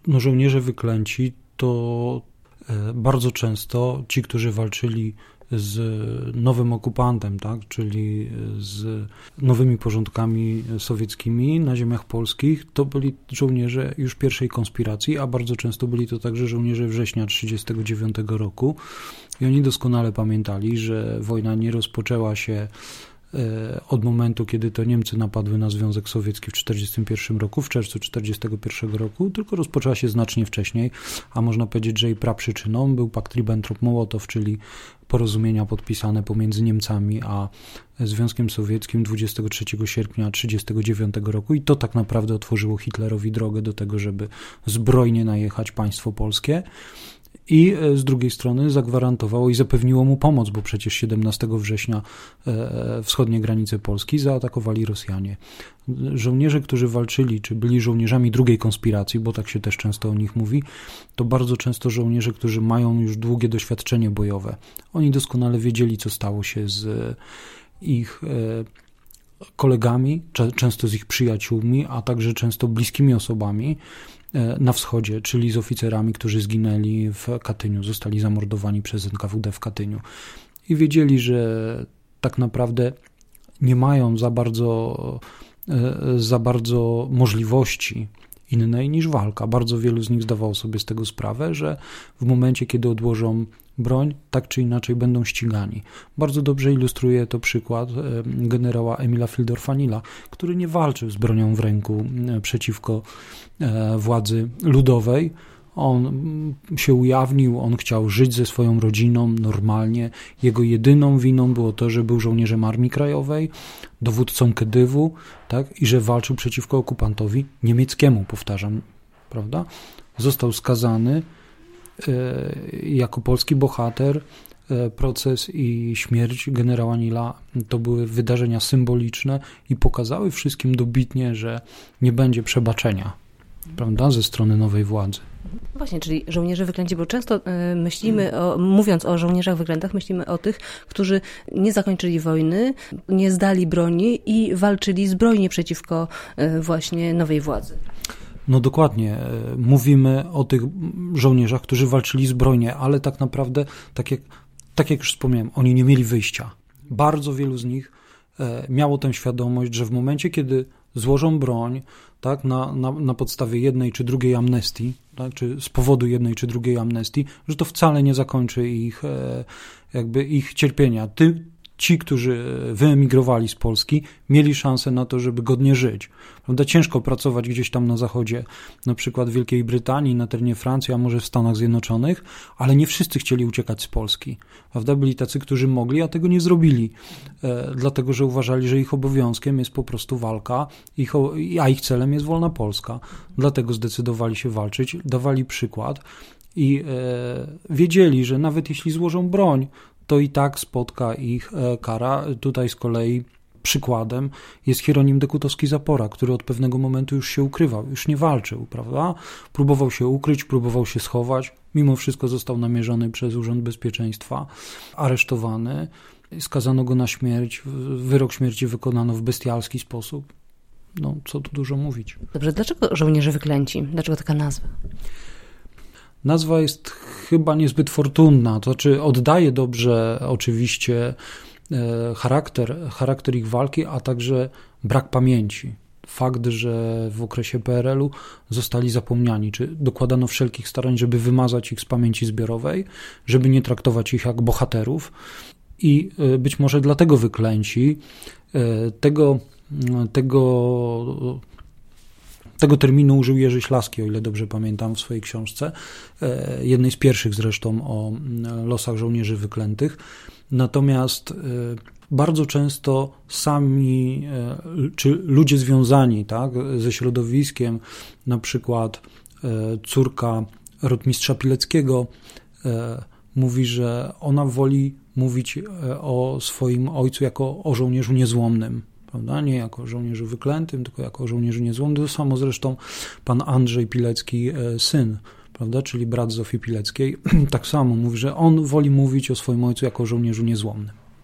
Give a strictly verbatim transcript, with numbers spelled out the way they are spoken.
No, żołnierze wyklęci to bardzo często ci, którzy walczyli z nowym okupantem, tak, czyli z nowymi porządkami sowieckimi na ziemiach polskich, to byli żołnierze już pierwszej konspiracji, a bardzo często byli to także żołnierze września tysiąc dziewięćset trzydziestego dziewiątego roku i oni doskonale pamiętali, że wojna nie rozpoczęła się od momentu, kiedy to Niemcy napadły na Związek Sowiecki w tysiąc dziewięćset czterdziestym pierwszym roku, w czerwcu tysiąc dziewięćset czterdziestego pierwszego roku, tylko rozpoczęła się znacznie wcześniej, a można powiedzieć, że jej praprzyczyną był pakt Ribbentrop-Mołotow, czyli porozumienia podpisane pomiędzy Niemcami a Związkiem Sowieckim dwudziestego trzeciego sierpnia tysiąc dziewięćset trzydziestego dziewiątego roku i to tak naprawdę otworzyło Hitlerowi drogę do tego, żeby zbrojnie najechać państwo polskie. I z drugiej strony zagwarantowało i zapewniło mu pomoc, bo przecież siedemnastego września wschodnie granice Polski zaatakowali Rosjanie. Żołnierze, którzy walczyli, czy byli żołnierzami drugiej konspiracji, bo tak się też często o nich mówi, to bardzo często żołnierze, którzy mają już długie doświadczenie bojowe. Oni doskonale wiedzieli, co stało się z ich kolegami, często z ich przyjaciółmi, a także często bliskimi osobami na wschodzie, czyli z oficerami, którzy zginęli w Katyniu, zostali zamordowani przez N K W D w Katyniu. I wiedzieli, że tak naprawdę nie mają za bardzo, za bardzo możliwości innej niż walka. Bardzo wielu z nich zdawało sobie z tego sprawę, że w momencie, kiedy odłożą broń, tak czy inaczej będą ścigani. Bardzo dobrze ilustruje to przykład generała Emila Fildorfanila, który nie walczył z bronią w ręku przeciwko władzy ludowej. On się ujawnił, on chciał żyć ze swoją rodziną normalnie. Jego jedyną winą było to, że był żołnierzem Armii Krajowej, dowódcą Kedywu, tak, i że walczył przeciwko okupantowi niemieckiemu, powtarzam, prawda? Został skazany jako polski bohater. Proces i śmierć generała Nila to były wydarzenia symboliczne i pokazały wszystkim dobitnie, że nie będzie przebaczenia, prawda, ze strony nowej władzy. Właśnie, czyli żołnierze wyklęci, bo często y, myślimy, o, mówiąc o żołnierzach wyklętach, myślimy o tych, którzy nie zakończyli wojny, nie zdali broni i walczyli zbrojnie przeciwko y, właśnie nowej władzy. No dokładnie. Mówimy o tych żołnierzach, którzy walczyli zbrojnie, ale tak naprawdę, tak jak, tak jak już wspomniałem, oni nie mieli wyjścia. Bardzo wielu z nich miało tę świadomość, że w momencie, kiedy złożą broń, tak, na, na, na podstawie jednej czy drugiej amnestii, tak, czy z powodu jednej czy drugiej amnestii, że to wcale nie zakończy ich, jakby ich cierpienia. Ty, Ci, którzy wyemigrowali z Polski, mieli szansę na to, żeby godnie żyć. Prawda? Ciężko pracować gdzieś tam na zachodzie, na przykład w Wielkiej Brytanii, na terenie Francji, a może w Stanach Zjednoczonych, ale nie wszyscy chcieli uciekać z Polski. Prawda? Byli tacy, którzy mogli, a tego nie zrobili, e, dlatego że uważali, że ich obowiązkiem jest po prostu walka, ich, a ich celem jest wolna Polska. Dlatego zdecydowali się walczyć, dawali przykład i e, wiedzieli, że nawet jeśli złożą broń, to i tak spotka ich kara. Tutaj z kolei przykładem jest Hieronim Dekutowski-Zapora, który od pewnego momentu już się ukrywał, już nie walczył, prawda? Próbował się ukryć, próbował się schować, mimo wszystko został namierzony przez Urząd Bezpieczeństwa, aresztowany, skazano go na śmierć, wyrok śmierci wykonano w bestialski sposób. No, co tu dużo mówić. Dobrze, dlaczego żołnierze wyklęci? Dlaczego taka nazwa? Nazwa jest chyba niezbyt fortunna, to znaczy oddaje dobrze oczywiście charakter, charakter ich walki, a także brak pamięci. Fakt, że w okresie P R L u zostali zapomniani, czy dokładano wszelkich starań, żeby wymazać ich z pamięci zbiorowej, żeby nie traktować ich jak bohaterów i być może dlatego wyklęci tego, tego Tego terminu użył Jerzy Ślaski, o ile dobrze pamiętam, w swojej książce, jednej z pierwszych zresztą o losach żołnierzy wyklętych. Natomiast bardzo często sami, czy ludzie związani, tak, ze środowiskiem, na przykład córka rotmistrza Pileckiego mówi, że ona woli mówić o swoim ojcu jako o żołnierzu niezłomnym. Prawda? Nie jako żołnierzu wyklętym, tylko jako żołnierzu niezłomnym. To samo zresztą pan Andrzej Pilecki, syn, prawda? Czyli brat Zofii Pileckiej, tak samo mówi, że on woli mówić o swoim ojcu jako o żołnierzu niezłomnym.